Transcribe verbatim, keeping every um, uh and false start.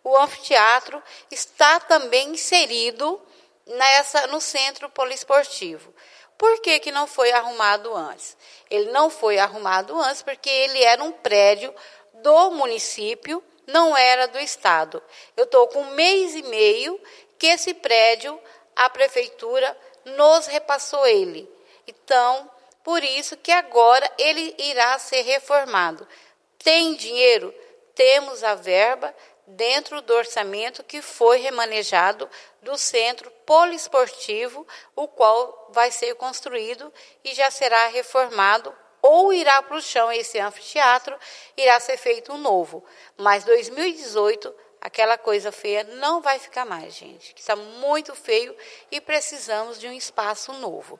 o anfiteatro está também inserido nessa, no centro poliesportivo. Por que que não foi arrumado antes? Ele não foi arrumado antes porque ele era um prédio do município, não era do Estado. Eu estou com um mês e meio que esse prédio, a prefeitura nos repassou ele. Então, por isso que agora ele irá ser reformado. Tem dinheiro? Temos a verba dentro do orçamento que foi remanejado do centro poliesportivo, o qual vai ser construído e já será reformado, ou irá para o chão esse anfiteatro, irá ser feito um novo. Mas dois mil e dezoito, aquela coisa feia não vai ficar mais, gente. Está muito feio e precisamos de um espaço novo.